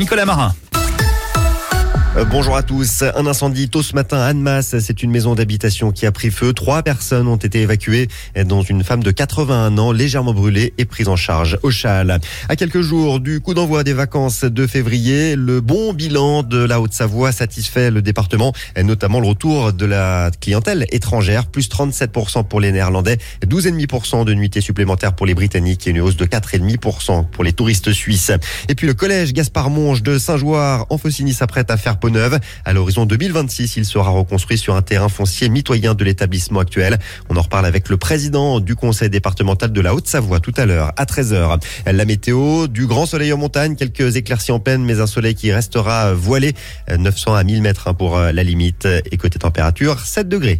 Nicolas Marin. Bonjour à tous. Un incendie tôt ce matin à Annemasse. C'est une maison d'habitation qui a pris feu. 3 personnes ont été évacuées, dont une femme de 81 ans légèrement brûlée et prise en charge au Châle. À quelques jours du coup d'envoi des vacances de février, le bon bilan de la Haute-Savoie satisfait le département, notamment le retour de la clientèle étrangère, plus 37% pour les Néerlandais, 12,5% de nuitées supplémentaires pour les Britanniques et une hausse de 4,5% pour les touristes suisses. Et puis le collège Gaspard Monge de Saint-Joire en Faucigny s'apprête à faire peau neuve. À l'horizon 2026, il sera reconstruit sur un terrain foncier mitoyen de l'établissement actuel. On en reparle avec le président du conseil départemental de la Haute-Savoie tout à l'heure, à 13h. La météo, du grand soleil en montagne, quelques éclaircies en peine, mais un soleil qui restera voilé, 900 à 1000 mètres pour la limite. Et côté température, 7 degrés.